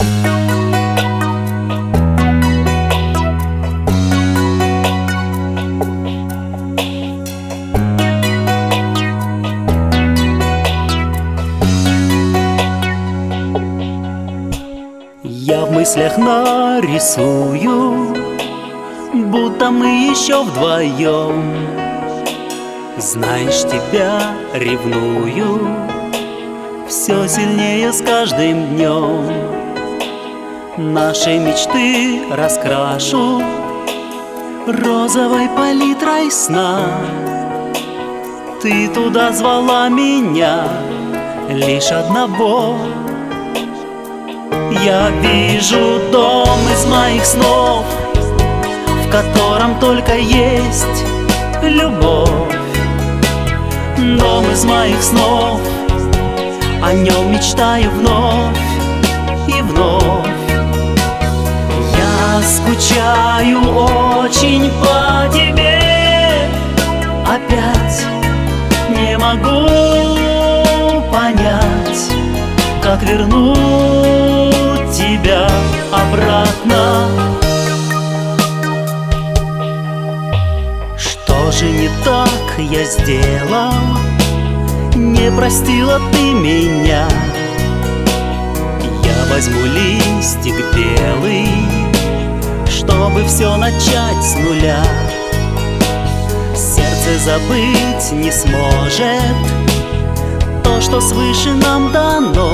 Я в мыслях нарисую, будто мы еще вдвоем. Знаешь, тебя ревную все сильнее с каждым днем. Наши мечты раскрашу розовой палитрой сна. Ты туда звала меня, лишь одного. Я вижу дом из моих снов, в котором только есть любовь. Дом из моих снов, о нем мечтаю вновь и вновь. Я скучаю очень по тебе, опять не могу понять, как вернуть тебя обратно. Что же не так я сделал? Не простила ты меня. Я возьму листик белый, чтобы все начать с нуля. Сердце забыть не сможет то, что свыше нам дано,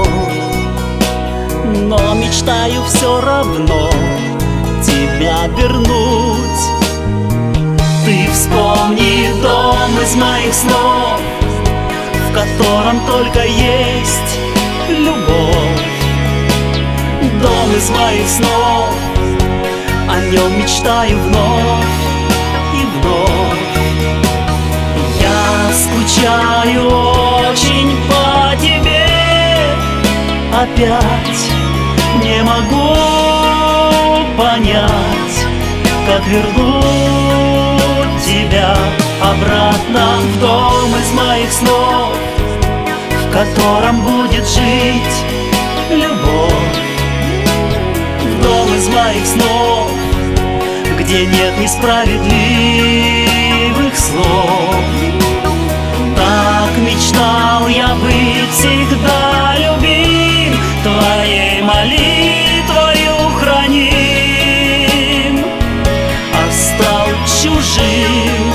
но мечтаю все равно тебя вернуть. Ты вспомни дом из моих снов, в котором только есть любовь. Дом из моих снов, о нем мечтаю вновь и вновь. Я скучаю очень по тебе, опять не могу понять, как вернуть тебя обратно в дом из моих снов, в котором будет жить любовь. В дом из моих снов, где нет несправедливых слов. Так мечтал я быть всегда любим, твоей молитвою храним, а стал чужим.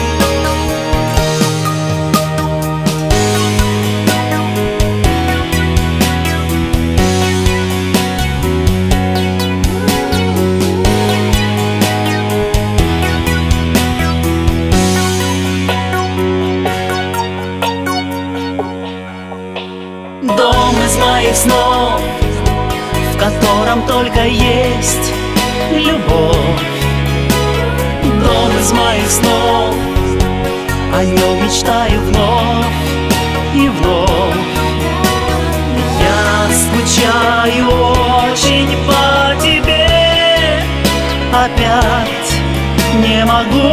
Дом из моих снов, в котором только есть любовь. Дом из моих снов, о нем мечтаю вновь и вновь. Я скучаю очень по тебе, опять не могу